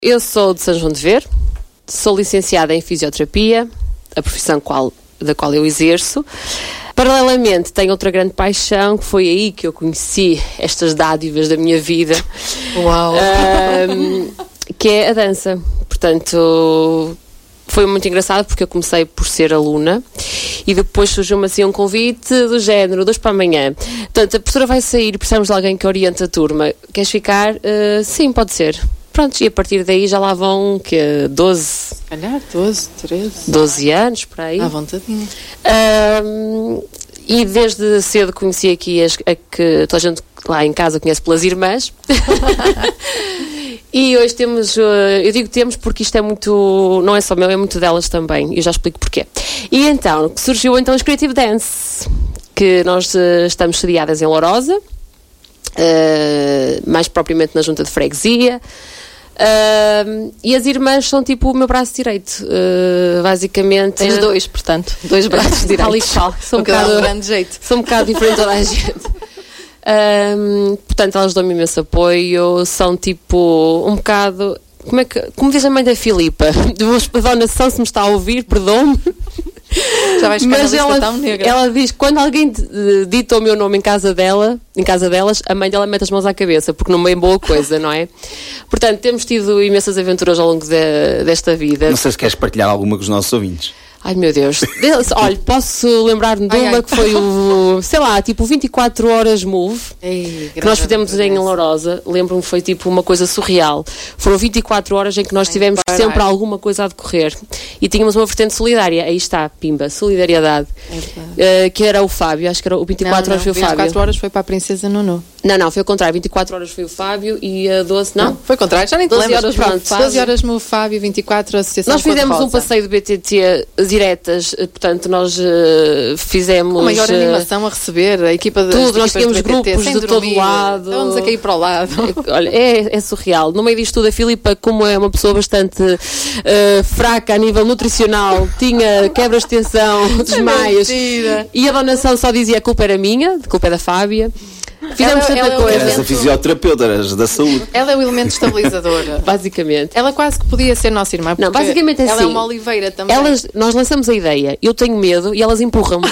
Eu sou de São João de Ver, sou licenciada em Fisioterapia, a profissão da qual eu exerço. Paralelamente, tenho outra grande paixão, que foi aí que eu conheci estas dádivas da minha vida. Uau! Que é a dança. Portanto, foi muito engraçado porque eu comecei por ser aluna e depois surgiu-me assim um convite do género, 2 para amanhã. Portanto, a professora vai sair, precisamos de alguém que oriente a turma. Queres ficar? Sim, pode ser. Pronto, e a partir daí já lá vão 12... Se calhar 12, 13... 12 anos, por aí. À vontadinha. E desde cedo conheci aqui a que toda a gente lá em casa conhece pelas irmãs. E hoje temos, eu digo temos porque isto é muito, não é só meu, é muito delas também. E eu já explico porquê. E então, surgiu então os Creative Dance, que nós estamos sediadas em Lourosa, mais propriamente na junta de freguesia. E as irmãs são tipo o meu braço direito, basicamente. Tens 2, portanto, 2 braços direitos. Tal e qual. São um grande jeito. São um bocado diferente de toda a gente. Portanto, elas dão-me imenso apoio. São tipo um bocado. Como diz a mãe da Filipa? A Dona São, se me está a ouvir, perdoe-me. Já vais ficar na lista tão negra. Ela diz que quando alguém dita o meu nome em casa delas, a mãe dela mete as mãos à cabeça, porque não é boa coisa, não é? Portanto, temos tido imensas aventuras ao longo desta vida. Não sei se queres partilhar alguma com os nossos ouvintes. Ai, meu Deus. Olha, posso lembrar-me de uma que foi o 24 Horas Move, que nós fizemos em Lourosa. Lembro-me que foi tipo uma coisa surreal. Foram 24 horas em que nós tivemos sempre alguma coisa a decorrer. E tínhamos uma vertente solidária. Aí está, pimba, solidariedade. Que era o Fábio, acho que era o 24 horas foi o Fábio. 24 horas foi para a Princesa Nuno. Não, foi o contrário. 24 horas foi o Fábio e a 12, não? Foi o contrário, já nem te 12 lembras. horas, pronto. 12 horas no Fábio, 24 a Associação Nós fizemos um passeio de BTT diretas, portanto nós fizemos... A maior animação a receber, a equipa de tudo, nós tínhamos grupos de todo lado. Estávamos a cair para o lado. Olha, é surreal. No meio disto tudo, a Filipa, como é uma pessoa bastante fraca a nível nutricional, tinha quebras de tensão, desmaios. E a Dona São só dizia a culpa era minha, a culpa é da Fábia. Fizemos tanta coisa. Eras a fisioterapeuta, eras da saúde. Ela é o elemento estabilizador. Basicamente. Ela quase que podia ser nossa irmã. Não, basicamente é assim. Ela é uma oliveira também. Nós lançamos a ideia, eu tenho medo e elas empurram-me.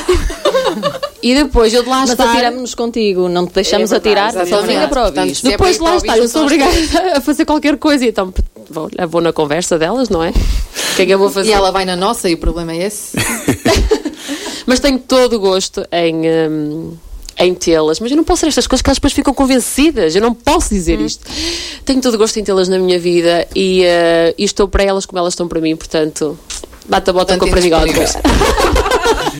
E depois eu de lá estar... Mas atiramos-nos contigo, não te deixamos atirar, sozinha para o bicho. Depois de lá estar, eu sou obrigada a fazer qualquer coisa. Então vou na conversa delas, não é? O que é que eu vou fazer? E ela vai na nossa e o problema é esse. Mas tenho todo o gosto em tê-las, mas eu não posso ser estas coisas que elas depois ficam convencidas, eu não posso dizer isto. Tenho todo o gosto em tê-las na minha vida e estou para elas como elas estão para mim, portanto, bata a bota com a perdigota.